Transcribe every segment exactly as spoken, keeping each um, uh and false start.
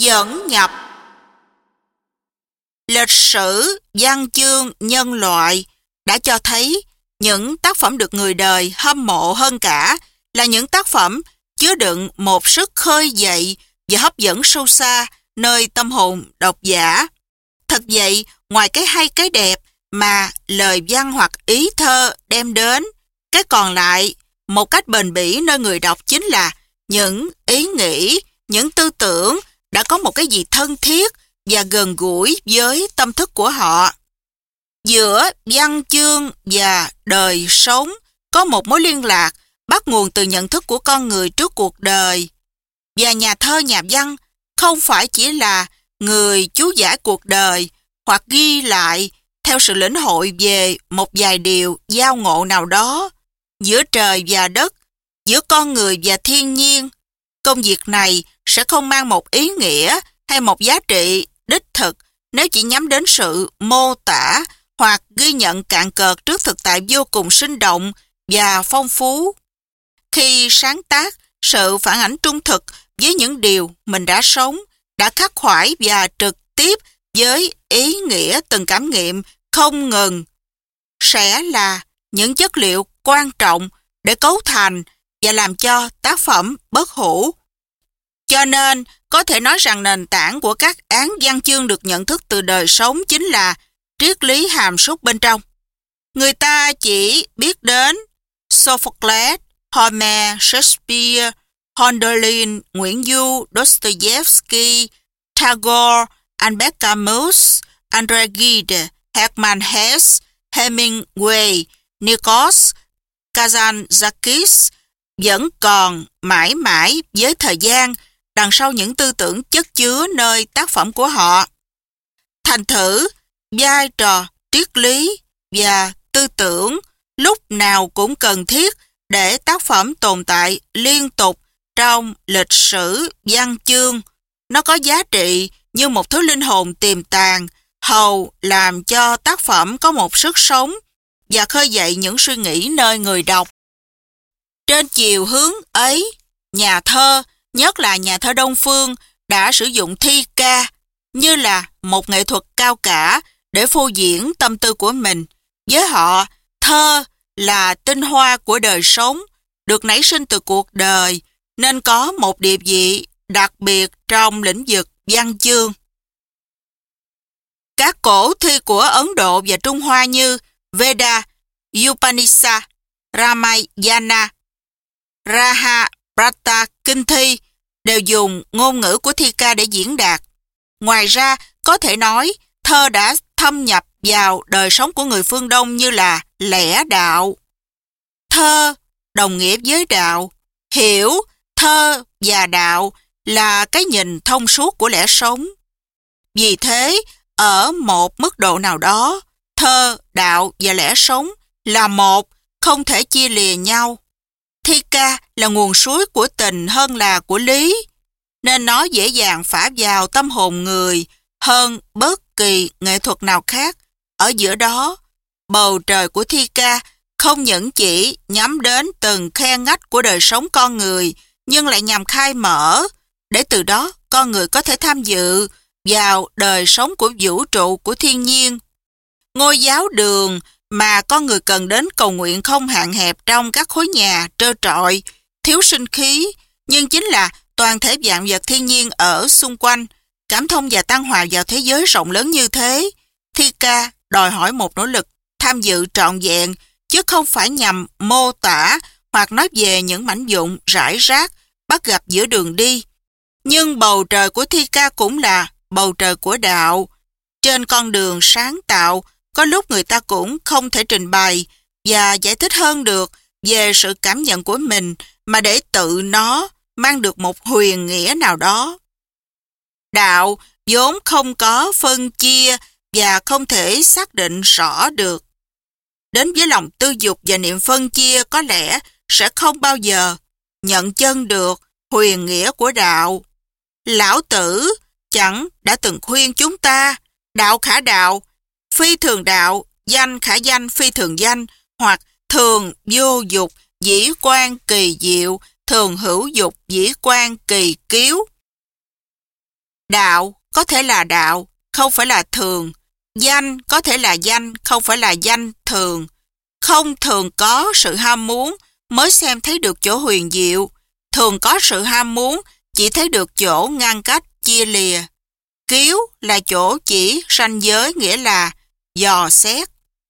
Dẫn nhập. Lịch sử văn chương nhân loại đã cho thấy những tác phẩm được người đời hâm mộ hơn cả là những tác phẩm chứa đựng một sức khơi dậy và hấp dẫn sâu xa nơi tâm hồn độc giả. Thật vậy, ngoài cái hay cái đẹp mà lời văn hoặc ý thơ đem đến, cái còn lại một cách bền bỉ nơi người đọc chính là những ý nghĩ, những tư tưởng đã có một cái gì thân thiết và gần gũi với tâm thức của họ. Giữa văn chương và đời sống có một mối liên lạc bắt nguồn từ nhận thức của con người trước cuộc đời. Và nhà thơ nhà văn không phải chỉ là người chú giải cuộc đời hoặc ghi lại theo sự lĩnh hội về một vài điều giao ngộ nào đó giữa trời và đất, giữa con người và thiên nhiên. Công việc này sẽ không mang một ý nghĩa hay một giá trị đích thực nếu chỉ nhắm đến sự mô tả hoặc ghi nhận cạn cợt trước thực tại vô cùng sinh động và phong phú. Khi sáng tác, sự phản ảnh trung thực với những điều mình đã sống, đã khắc khoải và trực tiếp với ý nghĩa từng cảm nghiệm không ngừng, sẽ là những chất liệu quan trọng để cấu thành và làm cho tác phẩm bất hủ. Cho nên, có thể nói rằng nền tảng của các án văn chương được nhận thức từ đời sống chính là triết lý hàm súc bên trong. Người ta chỉ biết đến Sophocles, Homer, Shakespeare, Hölderlin, Nguyễn Du, Dostoevsky, Tagore, Albert Camus, André Gide, Hermann Hesse, Hemingway, Nikos Kazantzakis vẫn còn mãi mãi với thời gian đằng sau những tư tưởng chất chứa nơi tác phẩm của họ. Thành thử, vai trò triết lý và tư tưởng lúc nào cũng cần thiết để tác phẩm tồn tại liên tục trong lịch sử văn chương. Nó có giá trị như một thứ linh hồn tiềm tàng, hầu làm cho tác phẩm có một sức sống và khơi dậy những suy nghĩ nơi người đọc. Trên chiều hướng ấy, nhà thơ, nhất là nhà thơ Đông Phương, đã sử dụng thi ca như là một nghệ thuật cao cả để phô diễn tâm tư của mình. Với họ, thơ là tinh hoa của đời sống, được nảy sinh từ cuộc đời, nên có một địa vị đặc biệt trong lĩnh vực văn chương. Các cổ thi của Ấn Độ và Trung Hoa như Veda, Upanishad, Ramayana, Mahabharata, kinh thi đều dùng ngôn ngữ của thi ca để diễn đạt. Ngoài ra, có thể nói thơ đã thâm nhập vào đời sống của người phương Đông như là lẽ đạo. Thơ đồng nghĩa với đạo, hiểu thơ và đạo là cái nhìn thông suốt của lẽ sống. Vì thế, ở một mức độ nào đó, thơ, đạo và lẽ sống là một, không thể chia lìa nhau. Thi ca là nguồn suối của tình hơn là của lý, nên nó dễ dàng phả vào tâm hồn người hơn bất kỳ nghệ thuật nào khác. Ở giữa đó, bầu trời của thi ca không những chỉ nhắm đến từng khe ngách của đời sống con người, nhưng lại nhằm khai mở, để từ đó con người có thể tham dự vào đời sống của vũ trụ, của thiên nhiên. Ngôi giáo đường mà con người cần đến cầu nguyện không hạn hẹp trong các khối nhà trơ trọi, thiếu sinh khí, nhưng chính là toàn thể vạn vật thiên nhiên ở xung quanh, cảm thông và tăng hòa vào thế giới rộng lớn như thế. Thi ca đòi hỏi một nỗ lực tham dự trọn vẹn, chứ không phải nhằm mô tả hoặc nói về những mảnh vụn rải rác bắt gặp giữa đường đi. Nhưng bầu trời của thi ca cũng là bầu trời của đạo. Trên con đường sáng tạo, có lúc người ta cũng không thể trình bày và giải thích hơn được về sự cảm nhận của mình mà để tự nó mang được một huyền nghĩa nào đó. Đạo vốn không có phân chia và không thể xác định rõ được. Đến với lòng tư dục và niệm phân chia có lẽ sẽ không bao giờ nhận chân được huyền nghĩa của đạo. Lão Tử chẳng đã từng khuyên chúng ta đạo khả đạo, phi thường đạo, danh khả danh, phi thường danh, hoặc thường vô dục, dĩ quan kỳ diệu, thường hữu dục, dĩ quan kỳ kiếu. Đạo có thể là đạo, không phải là thường. Danh có thể là danh, không phải là danh thường. Không thường có sự ham muốn mới xem thấy được chỗ huyền diệu. Thường có sự ham muốn chỉ thấy được chỗ ngăn cách, chia lìa. Kiếu là chỗ chỉ ranh giới, nghĩa là dò xét.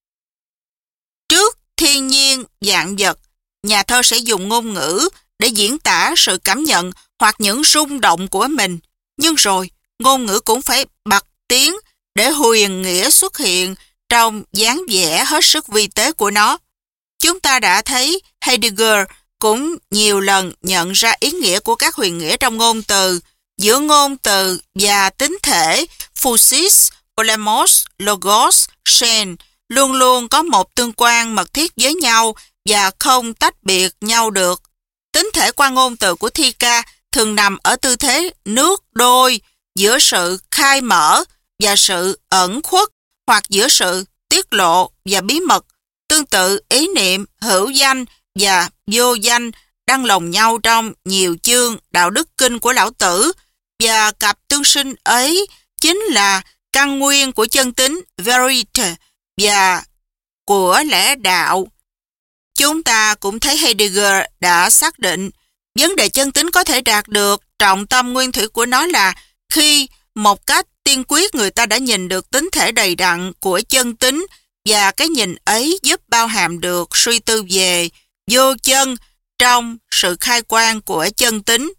Trước thiên nhiên vạn vật, nhà thơ sẽ dùng ngôn ngữ để diễn tả sự cảm nhận hoặc những rung động của mình. Nhưng rồi, ngôn ngữ cũng phải bật tiếng để huyền nghĩa xuất hiện trong dáng vẻ hết sức vi tế của nó. Chúng ta đã thấy Heidegger cũng nhiều lần nhận ra ý nghĩa của các huyền nghĩa trong ngôn từ. Giữa ngôn từ và tính thể, phusis, polemos, logos, sen luôn luôn có một tương quan mật thiết với nhau và không tách biệt nhau được. Tính thể qua ngôn từ của thi ca thường nằm ở tư thế nước đôi giữa sự khai mở và sự ẩn khuất, hoặc giữa sự tiết lộ và bí mật. Tương tự, ý niệm, hữu danh và vô danh đang lồng nhau trong nhiều chương đạo đức kinh của Lão Tử, và cặp tương sinh ấy chính là căn nguyên của chân tính verite và của lẽ đạo. Chúng ta cũng thấy Heidegger đã xác định vấn đề chân tính có thể đạt được, trọng tâm nguyên thủy của nó là khi một cách tiên quyết người ta đã nhìn được tính thể đầy đặn của chân tính, và cái nhìn ấy giúp bao hàm được suy tư về vô chân trong sự khai quang của chân tính.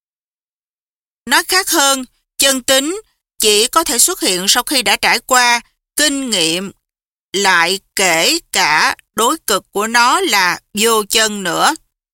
Nói khác hơn, chân tính chỉ có thể xuất hiện sau khi đã trải qua kinh nghiệm, lại kể cả đối cực của nó là vô chân nữa.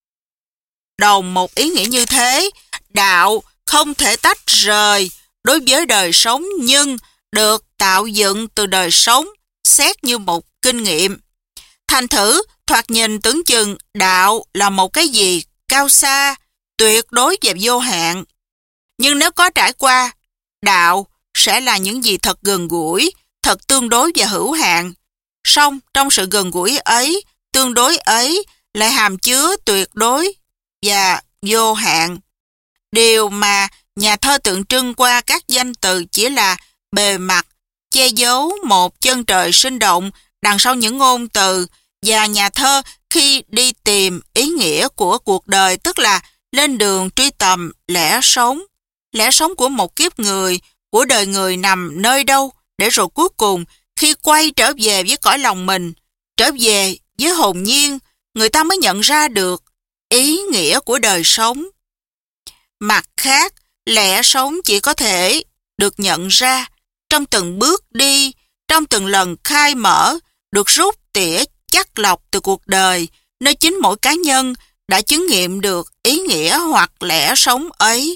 Đồng một ý nghĩa như thế, đạo không thể tách rời đối với đời sống, nhưng được tạo dựng từ đời sống, xét như một kinh nghiệm. Thành thử, thoạt nhìn tưởng chừng đạo là một cái gì cao xa, tuyệt đối và vô hạn. Nhưng nếu có trải qua, đạo sẽ là những gì thật gần gũi, thật tương đối và hữu hạn. Song trong sự gần gũi ấy, tương đối ấy lại hàm chứa tuyệt đối và vô hạn. Điều mà nhà thơ tượng trưng qua các danh từ chỉ là bề mặt, che giấu một chân trời sinh động đằng sau những ngôn từ, và nhà thơ khi đi tìm ý nghĩa của cuộc đời, tức là lên đường truy tầm lẽ sống. Lẽ sống của một kiếp người, của đời người nằm nơi đâu, để rồi cuối cùng khi quay trở về với cõi lòng mình, trở về với hồn nhiên, người ta mới nhận ra được ý nghĩa của đời sống. Mặt khác, lẽ sống chỉ có thể được nhận ra trong từng bước đi, trong từng lần khai mở, được rút tỉa chắt lọc từ cuộc đời, nơi chính mỗi cá nhân đã chứng nghiệm được ý nghĩa hoặc lẽ sống ấy.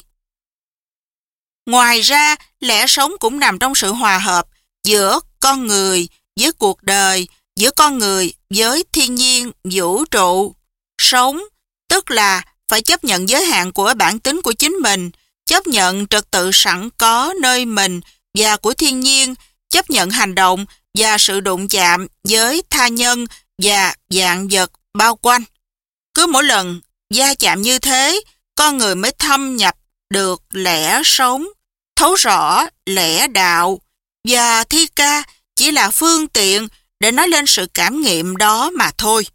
Ngoài ra, lẽ sống cũng nằm trong sự hòa hợp giữa con người với cuộc đời, giữa con người với thiên nhiên, vũ trụ. Sống, tức là phải chấp nhận giới hạn của bản tính của chính mình, chấp nhận trật tự sẵn có nơi mình và của thiên nhiên, chấp nhận hành động và sự đụng chạm với tha nhân và vạn vật bao quanh. Cứ mỗi lần va chạm như thế, con người mới thâm nhập được lẽ sống, thấu rõ lẽ đạo, và thi ca chỉ là phương tiện để nói lên sự cảm nghiệm đó mà thôi.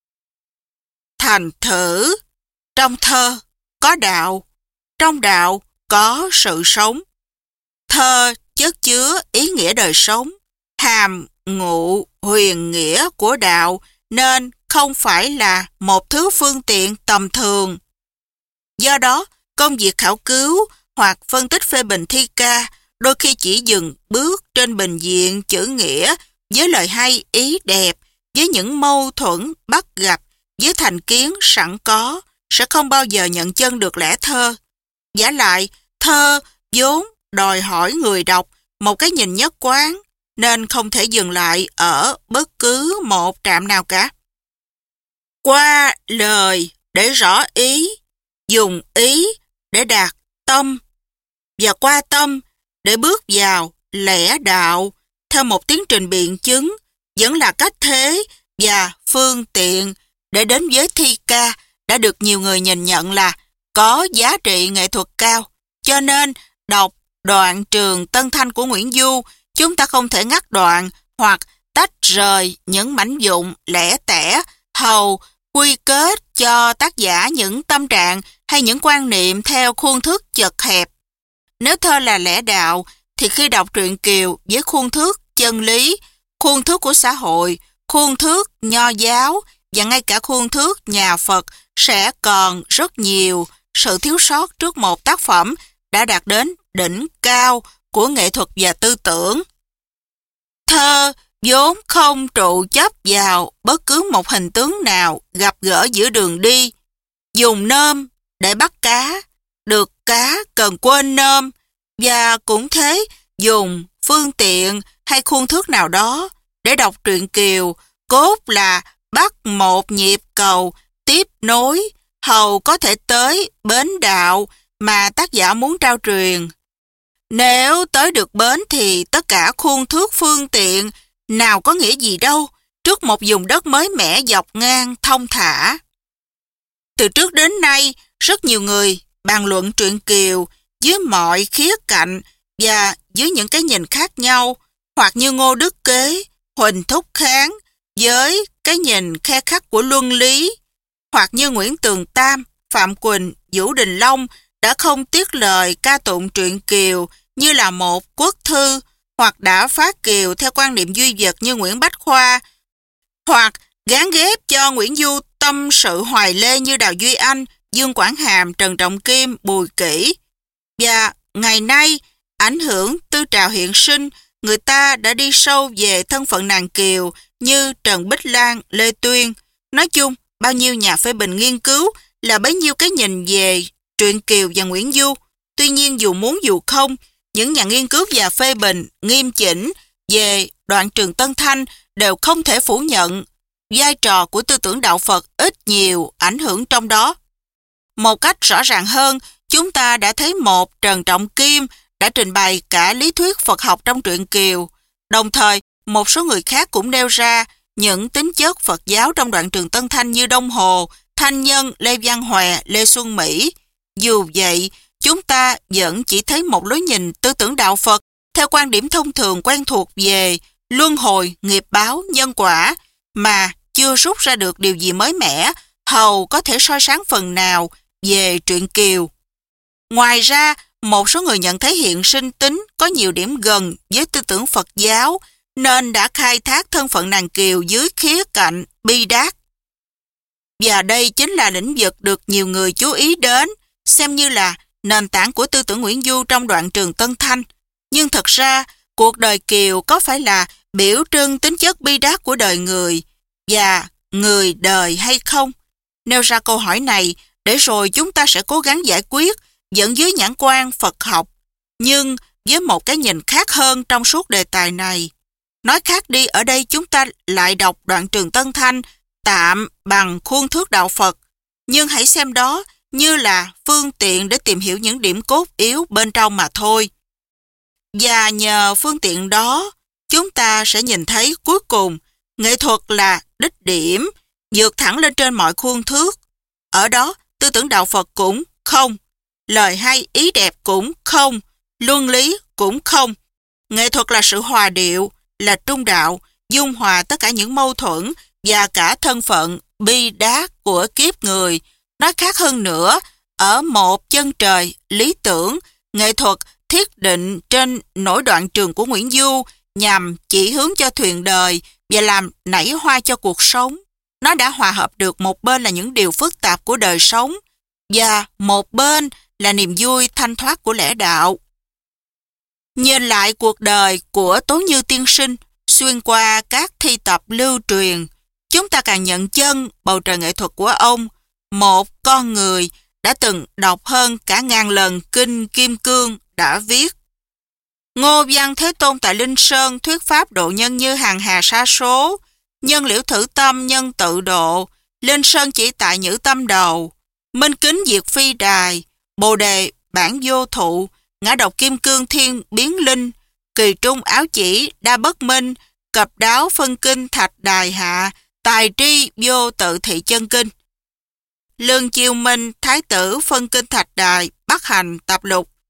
Thành thử, trong thơ có đạo, trong đạo có sự sống. Thơ chất chứa ý nghĩa đời sống, hàm ngụ huyền nghĩa của đạo, nên không phải là một thứ phương tiện tầm thường. Do đó, công việc khảo cứu hoặc phân tích phê bình thi ca đôi khi chỉ dừng bước trên bình diện chữ nghĩa, với lời hay ý đẹp, với những mâu thuẫn bắt gặp, với thành kiến sẵn có, sẽ không bao giờ nhận chân được lẽ thơ. Vả lại, thơ vốn đòi hỏi người đọc một cái nhìn nhất quán, nên không thể dừng lại ở bất cứ một trạm nào cả. Qua lời để rõ ý, dùng ý để đạt tâm, và qua tâm để bước vào lẽ đạo, theo một tiến trình biện chứng, vẫn là cách thế và phương tiện để đến với thi ca đã được nhiều người nhìn nhận là có giá trị nghệ thuật cao. Cho nên, đọc đoạn trường Tân Thanh của Nguyễn Du, chúng ta không thể ngắt đoạn hoặc tách rời những mảnh vụn lẻ tẻ hầu quy kết cho tác giả những tâm trạng hay những quan niệm theo khuôn thước chật hẹp. Nếu thơ là lẽ đạo, thì khi đọc truyện Kiều với khuôn thước chân lý, khuôn thước của xã hội, khuôn thước nho giáo và ngay cả khuôn thước nhà Phật sẽ còn rất nhiều sự thiếu sót trước một tác phẩm đã đạt đến đỉnh cao của nghệ thuật và tư tưởng. Thơ vốn không trụ chấp vào bất cứ một hình tướng nào gặp gỡ giữa đường đi. Dùng nôm để bắt cá, được cá cần quên nôm, và cũng thế dùng phương tiện hay khuôn thước nào đó để đọc truyện Kiều, cốt là bắt một nhịp cầu tiếp nối hầu có thể tới bến đạo mà tác giả muốn trao truyền. Nếu tới được bến thì tất cả khuôn thước phương tiện nào có nghĩa gì đâu trước một vùng đất mới mẻ dọc ngang thông thả. Từ trước đến nay, rất nhiều người bàn luận truyện Kiều dưới mọi khía cạnh và dưới những cái nhìn khác nhau, hoặc như Ngô Đức Kế, Huỳnh Thúc Kháng với cái nhìn khe khắc của luân lý, hoặc như Nguyễn Tường Tam, Phạm Quỳnh, Vũ Đình Long đã không tiếc lời ca tụng truyện Kiều như là một quốc thư, hoặc đã phá Kiều theo quan niệm duy vật như Nguyễn Bách Khoa, hoặc gán ghép cho Nguyễn Du tâm sự hoài lê như Đào Duy Anh, Dương Quảng Hàm, Trần Trọng Kim, Bùi Kỷ. Và ngày nay, ảnh hưởng tư trào hiện sinh, người ta đã đi sâu về thân phận nàng Kiều như Trần Bích Lan, Lê Tuyên. Nói chung, bao nhiêu nhà phê bình nghiên cứu là bấy nhiêu cái nhìn về truyện Kiều và Nguyễn Du. Tuy nhiên, dù muốn dù không, những nhà nghiên cứu và phê bình nghiêm chỉnh về đoạn trường Tân Thanh đều không thể phủ nhận vai trò của tư tưởng đạo Phật ít nhiều ảnh hưởng trong đó. Một cách rõ ràng hơn, chúng ta đã thấy một Trần Trọng Kim đã trình bày cả lý thuyết Phật học trong truyện Kiều. Đồng thời, một số người khác cũng nêu ra những tính chất Phật giáo trong đoạn trường Tân Thanh như Đông Hồ, Thanh Nhân, Lê Văn Hòe, Lê Xuân Mỹ. Dù vậy, chúng ta vẫn chỉ thấy một lối nhìn tư tưởng đạo Phật theo quan điểm thông thường quen thuộc về luân hồi, nghiệp báo, nhân quả, mà chưa rút ra được điều gì mới mẻ, hầu có thể soi sáng phần nào về truyện Kiều. Ngoài ra, một số người nhận thấy hiện sinh tính có nhiều điểm gần với tư tưởng Phật giáo, nên đã khai thác thân phận nàng Kiều dưới khía cạnh bi đát. Và đây chính là lĩnh vực được nhiều người chú ý đến, xem như là nền tảng của tư tưởng Nguyễn Du trong đoạn trường Tân Thanh. Nhưng thật ra, cuộc đời Kiều có phải là biểu trưng tính chất bi đát của đời người và người đời hay không? Nêu ra câu hỏi này, để rồi chúng ta sẽ cố gắng giải quyết vẫn dưới nhãn quan Phật học, nhưng với một cái nhìn khác hơn trong suốt đề tài này. Nói khác đi, ở đây chúng ta lại đọc đoạn trường Tân Thanh tạm bằng khuôn thước đạo Phật, nhưng hãy xem đó như là phương tiện để tìm hiểu những điểm cốt yếu bên trong mà thôi. Và nhờ phương tiện đó, chúng ta sẽ nhìn thấy cuối cùng nghệ thuật là đích điểm, vượt thẳng lên trên mọi khuôn thước. Ở đó, tư tưởng đạo Phật cũng không, lời hay ý đẹp cũng không, luân lý cũng không. Nghệ thuật là sự hòa điệu, là trung đạo, dung hòa tất cả những mâu thuẫn và cả thân phận bi đát của kiếp người. Nói khác hơn nữa, ở một chân trời lý tưởng, nghệ thuật thiết định trên nổi đoạn trường của Nguyễn Du nhằm chỉ hướng cho thuyền đời và làm nảy hoa cho cuộc sống. Nó đã hòa hợp được một bên là những điều phức tạp của đời sống và một bên là niềm vui thanh thoát của lẽ đạo. Nhìn lại cuộc đời của Tố Như tiên sinh xuyên qua các thi tập lưu truyền, chúng ta càng nhận chân bầu trời nghệ thuật của ông, một con người đã từng đọc hơn cả ngàn lần kinh Kim Cương đã viết. Ngô Văn Thế Tôn tại Linh Sơn thuyết pháp độ nhân như hàng hà sa số, nhân liễu thử tâm nhân tự độ, Linh Sơn chỉ tại nhữ tâm đầu, minh kính diệt phi đài, bồ đề bản vô thụ, ngã độc kim cương thiên biến linh, kỳ trung áo chỉ đa bất minh, cập đáo phân kinh thạch đài hạ, tài tri vô tự thị chân kinh. Lương Chiêu Minh Thái tử phân kinh thạch đài, bắt hành tập lục.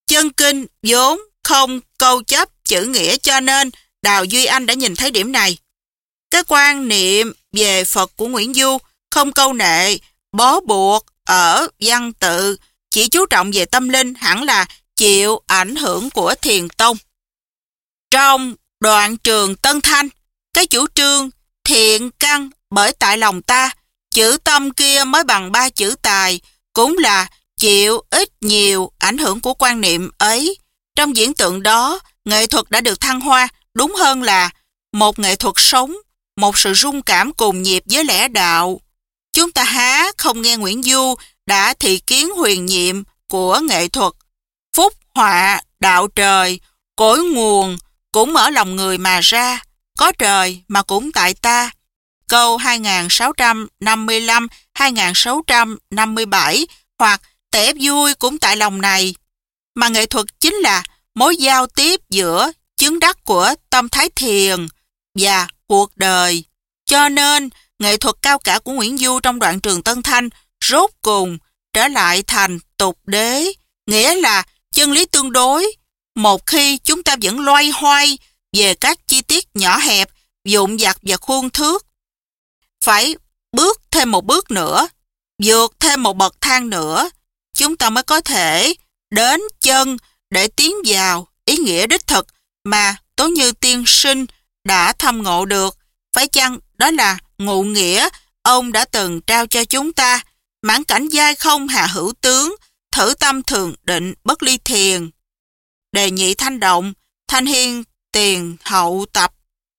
Chân kinh vốn không câu chấp chữ nghĩa, cho nên Đào Duy Anh đã nhìn thấy điểm này. Cái quan niệm về Phật của Nguyễn Du không câu nệ, bó buộc ở văn tự, chỉ chú trọng về tâm linh, hẳn là chịu ảnh hưởng của Thiền Tông. Trong đoạn Trường Tân Thanh, cái chủ trương thiện căn bởi tại lòng ta, chữ tâm kia mới bằng ba chữ tài, cũng là chịu ít nhiều ảnh hưởng của quan niệm ấy. Trong diễn tượng đó, nghệ thuật đã được thăng hoa, đúng hơn là một nghệ thuật sống, một sự rung cảm cùng nhịp với lẽ đạo. Chúng ta há không nghe Nguyễn Du đã thị kiến huyền nhiệm của nghệ thuật. Phúc họa đạo trời, cội nguồn cũng ở lòng người mà ra, có trời mà cũng tại ta. Câu hai nghìn sáu trăm năm mươi lăm đến hai nghìn sáu trăm năm mươi bảy hoặc tẻ vui cũng tại lòng này. Mà nghệ thuật chính là mối giao tiếp giữa chứng đắc của tâm thái thiền và cuộc đời. Cho nên, nghệ thuật cao cả của Nguyễn Du trong đoạn Trường Tân Thanh rốt cùng trở lại thành tục đế, nghĩa là chân lý tương đối. Một khi chúng ta vẫn loay hoay về các chi tiết nhỏ hẹp, vụn vặt và khuôn thước, phải bước thêm một bước nữa, vượt thêm một bậc thang nữa, chúng ta mới có thể đến chân để tiến vào ý nghĩa đích thực mà Tố Như tiên sinh đã thâm ngộ được. Phải chăng đó là ngụ nghĩa ông đã từng trao cho chúng ta, mãn cảnh giai không hà hữu tướng, thử tâm thường định bất ly thiền. Đề nhị thanh động, Thanh Hiên tiền hậu tập.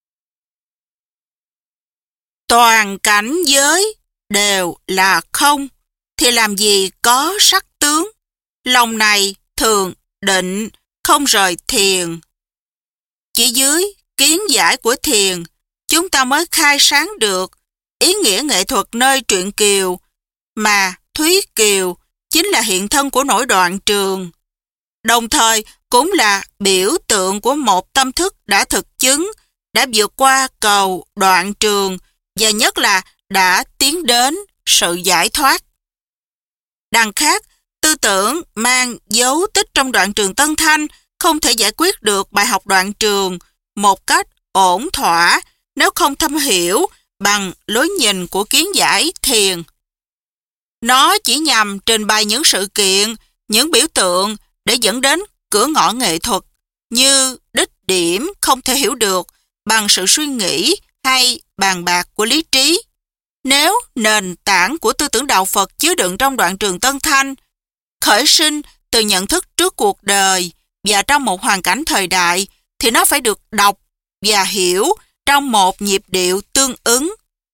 Toàn cảnh giới đều là không, thì làm gì có sắc tướng. Lòng này thường định, không rời thiền. Chỉ dưới kiến giải của thiền, chúng ta mới khai sáng được ý nghĩa nghệ thuật nơi truyện Kiều, mà Thúy Kiều chính là hiện thân của nỗi đoạn trường, đồng thời cũng là biểu tượng của một tâm thức đã thực chứng, đã vượt qua cầu đoạn trường và nhất là đã tiến đến sự giải thoát. Đằng khác, tư tưởng mang dấu tích trong đoạn Trường Tân Thanh không thể giải quyết được bài học đoạn trường một cách ổn thỏa nếu không thâm hiểu bằng lối nhìn của kiến giải thiền. Nó chỉ nhằm trình bày những sự kiện, những biểu tượng để dẫn đến cửa ngõ nghệ thuật, như đích điểm không thể hiểu được bằng sự suy nghĩ hay bàn bạc của lý trí. Nếu nền tảng của tư tưởng đạo Phật chứa đựng trong đoạn Trường Tân Thanh khởi sinh từ nhận thức trước cuộc đời và trong một hoàn cảnh thời đại, thì nó phải được đọc và hiểu trong một nhịp điệu tương ứng.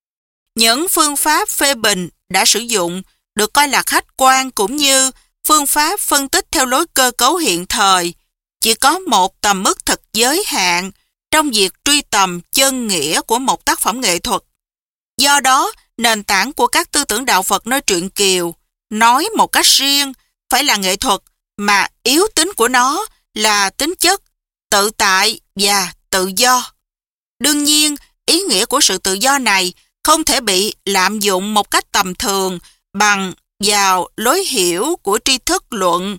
Những phương pháp phê bình đã sử dụng được coi là khách quan, cũng như phương pháp phân tích theo lối cơ cấu hiện thời, chỉ có một tầm mức thật giới hạn trong việc truy tầm chân nghĩa của một tác phẩm nghệ thuật. Do đó, nền tảng của các tư tưởng đạo Phật nơi truyện Kiều, nói một cách riêng, phải là nghệ thuật mà yếu tính của nó là tính chất tự tại và tự do. Đương nhiên, ý nghĩa của sự tự do này không thể bị lạm dụng một cách tầm thường bằng vào lối hiểu của tri thức luận,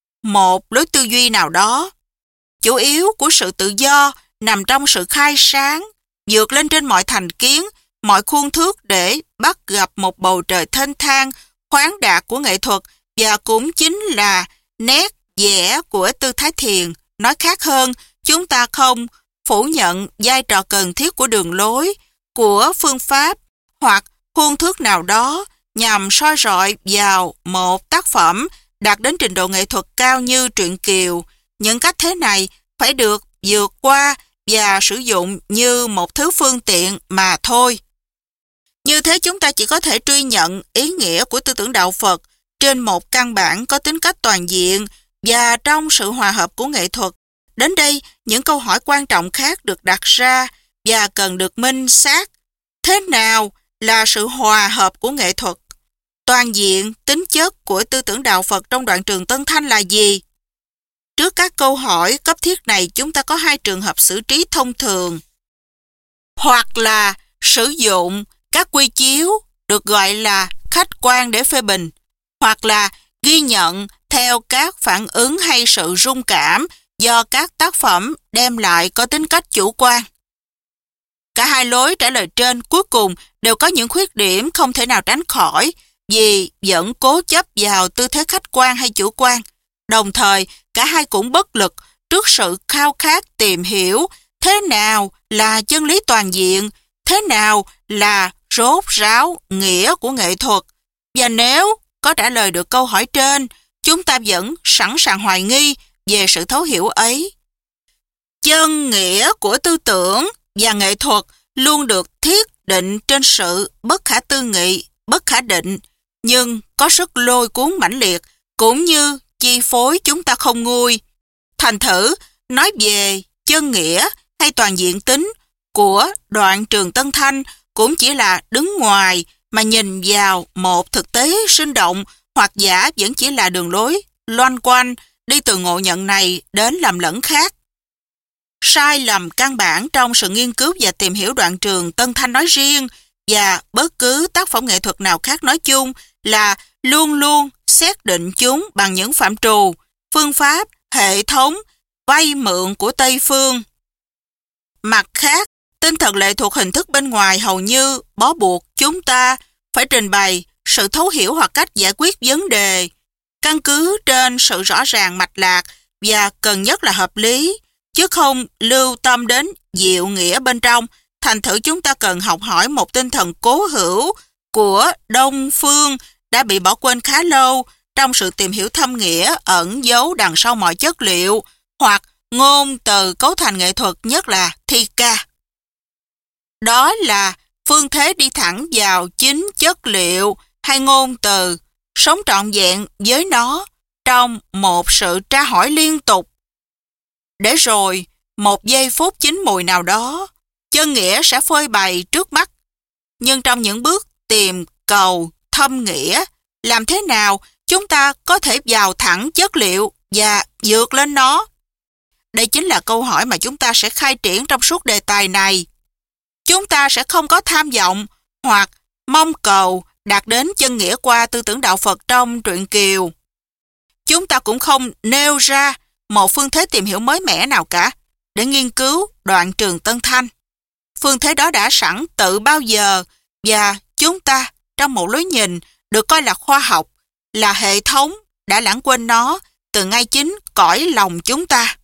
một lối tư duy nào đó. Chủ yếu của sự tự do nằm trong sự khai sáng, vượt lên trên mọi thành kiến, mọi khuôn thước để bắt gặp một bầu trời thênh thang, khoáng đạt của nghệ thuật, và cũng chính là nét vẽ của tư thái thiền. Nói khác hơn, chúng ta không phủ nhận vai trò cần thiết của đường lối, của phương pháp hoặc khuôn thước nào đó nhằm soi rọi vào một tác phẩm đạt đến trình độ nghệ thuật cao như truyện Kiều. Những cách thế này phải được vượt qua và sử dụng như một thứ phương tiện mà thôi. Như thế chúng ta chỉ có thể truy nhận ý nghĩa của tư tưởng đạo Phật trên một căn bản có tính cách toàn diện và trong sự hòa hợp của nghệ thuật. Đến đây, những câu hỏi quan trọng khác được đặt ra và cần được minh xác. Thế nào là sự hòa hợp của nghệ thuật? Toàn diện, tính chất của tư tưởng đạo Phật trong đoạn Trường Tân Thanh là gì? Trước các câu hỏi cấp thiết này, chúng ta có hai trường hợp xử trí thông thường. Hoặc là sử dụng các quy chiếu được gọi là khách quan để phê bình, hoặc là ghi nhận theo các phản ứng hay sự rung cảm do các tác phẩm đem lại có tính cách chủ quan. Cả hai lối trả lời trên cuối cùng đều có những khuyết điểm không thể nào tránh khỏi vì vẫn cố chấp vào tư thế khách quan hay chủ quan. Đồng thời, cả hai cũng bất lực trước sự khao khát tìm hiểu thế nào là chân lý toàn diện, thế nào là rốt ráo nghĩa của nghệ thuật. Và nếu có trả lời được câu hỏi trên, chúng ta vẫn sẵn sàng hoài nghi về sự thấu hiểu ấy. Chân nghĩa của tư tưởng và nghệ thuật luôn được thiết định trên sự bất khả tư nghị, bất khả định, nhưng có sức lôi cuốn mãnh liệt, cũng như chi phối chúng ta không nguôi. Thành thử, nói về chân nghĩa hay toàn diện tính của Đoạn Trường Tân Thanh cũng chỉ là đứng ngoài mà nhìn vào một thực tế sinh động, hoặc giả vẫn chỉ là đường lối loanh quanh đi từ ngộ nhận này đến lầm lẫn khác. Sai lầm căn bản trong sự nghiên cứu và tìm hiểu Đoạn Trường Tân Thanh nói riêng và bất cứ tác phẩm nghệ thuật nào khác nói chung là luôn luôn xét định chúng bằng những phạm trù, phương pháp, hệ thống, vay mượn của Tây Phương. Mặt khác, tinh thần lệ thuộc hình thức bên ngoài hầu như bó buộc chúng ta phải trình bày sự thấu hiểu hoặc cách giải quyết vấn đề, căn cứ trên sự rõ ràng mạch lạc và cần nhất là hợp lý, chứ không lưu tâm đến diệu nghĩa bên trong. Thành thử chúng ta cần học hỏi một tinh thần cố hữu của Đông Phương đã bị bỏ quên khá lâu trong sự tìm hiểu thâm nghĩa ẩn giấu đằng sau mọi chất liệu hoặc ngôn từ cấu thành nghệ thuật, nhất là thi ca. Đó là phương thế đi thẳng vào chính chất liệu hay ngôn từ, sống trọn vẹn với nó trong một sự tra hỏi liên tục. Để rồi, một giây phút chín mùi nào đó, chân nghĩa sẽ phơi bày trước mắt. Nhưng trong những bước tìm cầu thâm nghĩa, làm thế nào chúng ta có thể vào thẳng chất liệu và vượt lên nó? Đây chính là câu hỏi mà chúng ta sẽ khai triển trong suốt đề tài này. Chúng ta sẽ không có tham vọng hoặc mong cầu đạt đến chân nghĩa qua tư tưởng đạo Phật trong truyện Kiều. Chúng ta cũng không nêu ra một phương thế tìm hiểu mới mẻ nào cả để nghiên cứu Đoạn Trường Tân Thanh. Phương thế đó đã sẵn tự bao giờ, và chúng ta trong một lối nhìn được coi là khoa học, là hệ thống, đã lãng quên nó từ ngay chính cõi lòng chúng ta.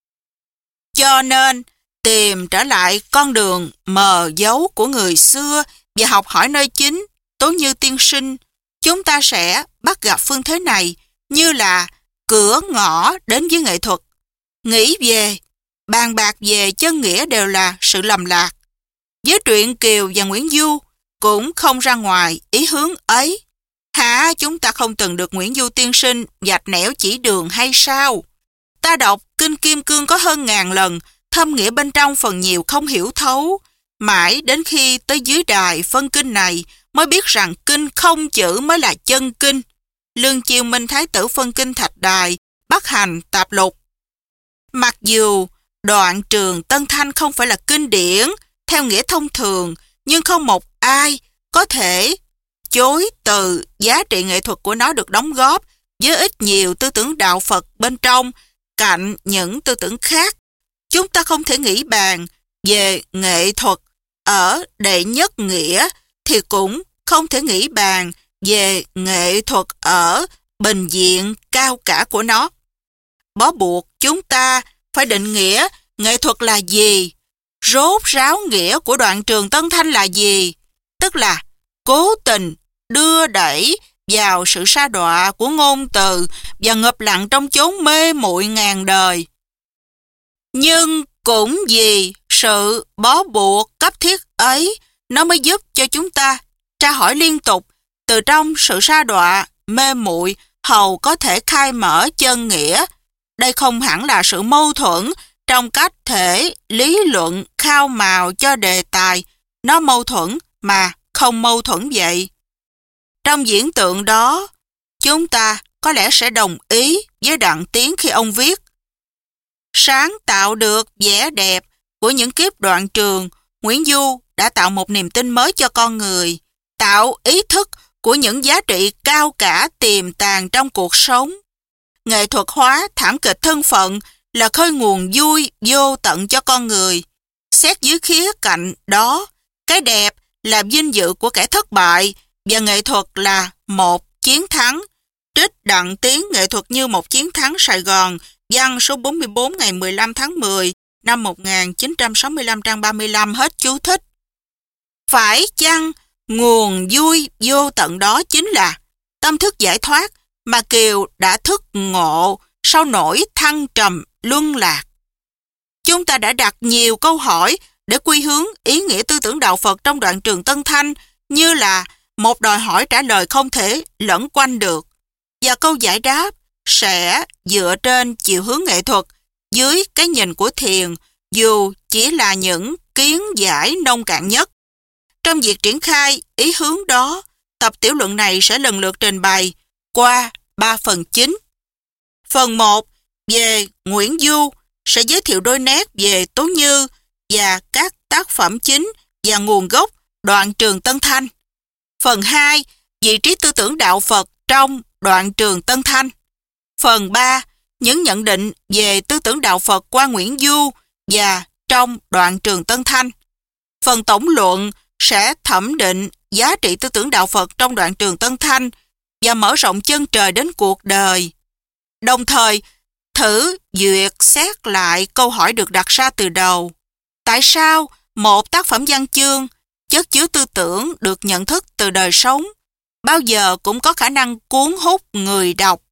Cho nên, tìm trở lại con đường mờ dấu của người xưa và học hỏi nơi chính, Tố Như tiên sinh, chúng ta sẽ bắt gặp phương thế này như là cửa ngõ đến với nghệ thuật. Nghĩ về, bàn bạc về chân nghĩa đều là sự lầm lạc. Với truyện Kiều và Nguyễn Du cũng không ra ngoài ý hướng ấy. Hả, chúng ta không từng được Nguyễn Du tiên sinh vạch nẻo chỉ đường hay sao? Ta đọc Kinh Kim Cương có hơn ngàn lần, thâm nghĩa bên trong phần nhiều không hiểu thấu. Mãi đến khi tới dưới đài phân kinh này mới biết rằng kinh không chữ mới là chân kinh. Lương Chiêu Minh Thái tử phân kinh thạch đài, bắt hành tạp lục. Mặc dù Đoạn Trường Tân Thanh không phải là kinh điển theo nghĩa thông thường, nhưng không một ai có thể chối từ giá trị nghệ thuật của nó được đóng góp với ít nhiều tư tưởng đạo Phật bên trong, cạnh những tư tưởng khác. Chúng ta không thể nghĩ bàn về nghệ thuật ở đệ nhất nghĩa, thì cũng không thể nghĩ bàn về nghệ thuật ở bình diện cao cả của nó. Bó buộc chúng ta phải định nghĩa nghệ thuật là gì, rốt ráo nghĩa của Đoạn Trường Tân Thanh là gì, tức là cố tình đưa đẩy vào sự sa đọa của ngôn từ và ngập lặng trong chốn mê muội ngàn đời. Nhưng cũng vì sự bó buộc cấp thiết ấy, nó mới giúp cho chúng ta tra hỏi liên tục, từ trong sự sa đọa, mê muội hầu có thể khai mở chân nghĩa. Đây không hẳn là sự mâu thuẫn trong cách thể lý luận khao mào cho đề tài. Nó mâu thuẫn mà không mâu thuẫn vậy. Trong diễn tượng đó, chúng ta có lẽ sẽ đồng ý với Đặng Tiến khi ông viết: sáng tạo được vẻ đẹp của những kiếp Đoạn Trường, Nguyễn Du đã tạo một niềm tin mới cho con người, tạo ý thức của những giá trị cao cả tiềm tàng trong cuộc sống. nghệ thuật hóa thảm kịch thân phận là khơi nguồn vui vô tận cho con người. Xét dưới khía cạnh đó, cái đẹp là vinh dự của kẻ thất bại và nghệ thuật là một chiến thắng. Trích Đặng Tiến, Nghệ thuật như một chiến thắng, Sài Gòn, văn số bốn mươi bốn ngày mười lăm tháng mười năm một nghìn chín trăm sáu mươi lăm, trang ba mươi lăm, hết chú thích. Phải chăng nguồn vui vô tận đó chính là tâm thức giải thoát mà Kiều đã thức ngộ sau nỗi thăng trầm luân lạc? Chúng ta đã đặt nhiều câu hỏi để quy hướng ý nghĩa tư tưởng đạo Phật trong đoạn Trường Tân Thanh như là một đòi hỏi trả lời không thể lẫn quanh được. Và câu giải đáp sẽ dựa trên chiều hướng nghệ thuật dưới cái nhìn của thiền, dù chỉ là những kiến giải nông cạn nhất. Trong việc triển khai ý hướng đó, tập tiểu luận này sẽ lần lượt trình bày qua ba phần chính. Phần một về Nguyễn Du sẽ giới thiệu đôi nét về Tố Như và các tác phẩm chính và nguồn gốc đoạn Trường Tân Thanh. Phần hai, vị trí tư tưởng đạo Phật trong đoạn Trường Tân Thanh. Phần ba, những nhận định về tư tưởng đạo Phật qua Nguyễn Du và trong đoạn Trường Tân Thanh. Phần tổng luận sẽ thẩm định giá trị tư tưởng đạo Phật trong đoạn Trường Tân Thanh và mở rộng chân trời đến cuộc đời. Đồng thời, thử duyệt xét lại câu hỏi được đặt ra từ đầu. Tại sao một tác phẩm văn chương chất chứa tư tưởng được nhận thức từ đời sống bao giờ cũng có khả năng cuốn hút người đọc?